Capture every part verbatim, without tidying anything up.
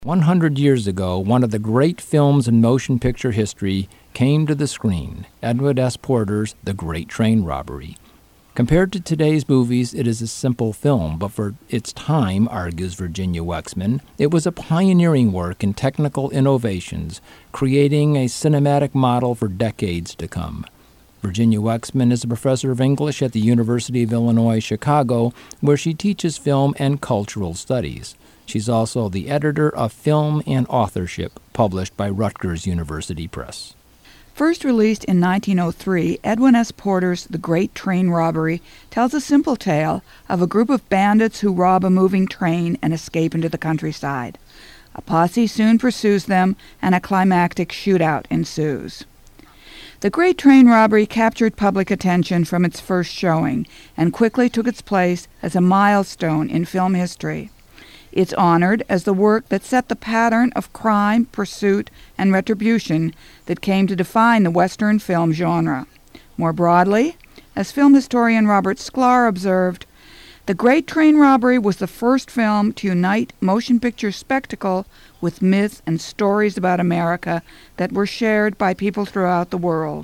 one hundred years ago, one of the great films in motion picture history came to the screen, Edwin S. Porter's The Great Train Robbery. Compared to today's movies, it is a simple film, but for its time, argues Virginia Wexman, it was a pioneering work in technical innovations, creating a cinematic model for decades to come. Virginia Wexman is a professor of English at the University of Illinois, Chicago, where she teaches film and cultural studies. She's also the editor of Film and Authorship, published by Rutgers University Press. First released in nineteen oh three, Edwin S. Porter's The Great Train Robbery tells a simple tale of a group of bandits who rob a moving train and escape into the countryside. A posse soon pursues them, and a climactic shootout ensues. The Great Train Robbery captured public attention from its first showing and quickly took its place as a milestone in film history. It's honored as the work that set the pattern of crime, pursuit, and retribution that came to define the Western film genre. More broadly, as film historian Robert Sklar observed, The Great Train Robbery was the first film to unite motion picture spectacle with myths and stories about America that were shared by people throughout the world.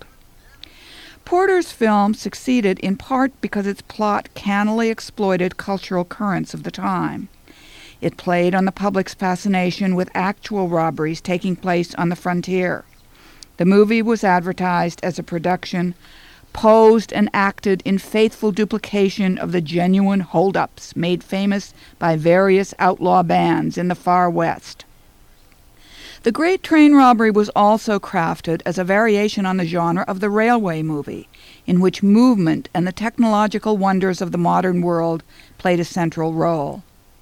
Porter's film succeeded in part because its plot cannily exploited cultural currents of the time. It played on the public's fascination with actual robberies taking place on the frontier. The movie was advertised as a production posed and acted in faithful duplication of the genuine hold-ups made famous by various outlaw bands in the far West. The Great Train Robbery was also crafted as a variation on the genre of the railway movie, in which movement and the technological wonders of the modern world played a central role.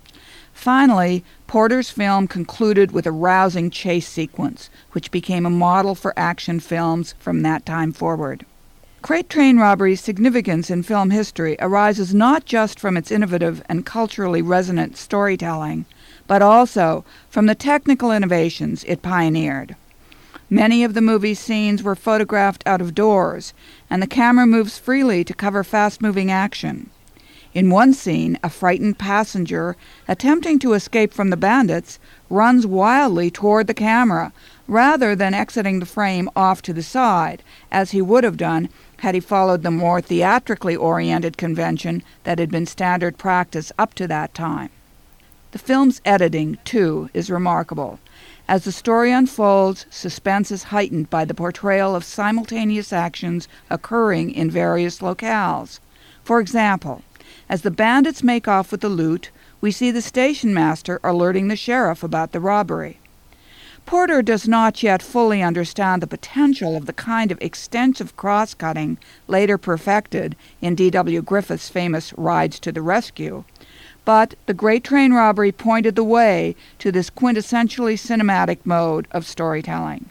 Finally, Porter's film concluded with a rousing chase sequence, which became a model for action films from that time forward. Great Train Robbery's significance in film history arises not just from its innovative and culturally resonant storytelling, but also from the technical innovations it pioneered. Many of the movie's scenes were photographed out of doors, and the camera moves freely to cover fast-moving action. In one scene, a frightened passenger, attempting to escape from the bandits, runs wildly toward the camera, rather than exiting the frame off to the side, as he would have done had he followed the more theatrically oriented convention that had been standard practice up to that time. The film's editing, too, is remarkable. As the story unfolds, suspense is heightened by the portrayal of simultaneous actions occurring in various locales. For example, as the bandits make off with the loot, we see the station master alerting the sheriff about the robbery. Porter does not yet fully understand the potential of the kind of extensive cross-cutting later perfected in D W Griffith's famous Rides to the Rescue, but The Great Train Robbery pointed the way to this quintessentially cinematic mode of storytelling.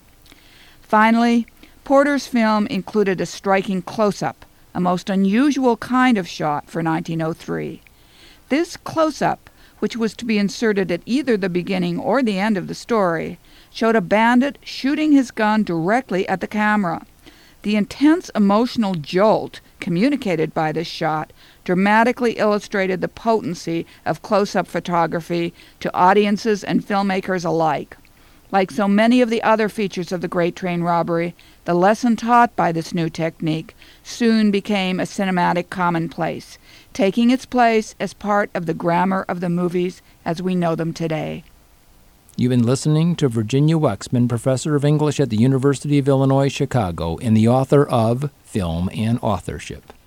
Finally, Porter's film included a striking close-up, a most unusual kind of shot for nineteen oh three. This close-up, which was to be inserted at either the beginning or the end of the story, showed a bandit shooting his gun directly at the camera. The intense emotional jolt communicated by this shot dramatically illustrated the potency of close-up photography to audiences and filmmakers alike. Like so many of the other features of The Great Train Robbery, the lesson taught by this new technique soon became a cinematic commonplace, taking its place as part of the grammar of the movies as we know them today. You've been listening to Virginia Wexman, professor of English at the University of Illinois, Chicago, and the author of Film and Authorship.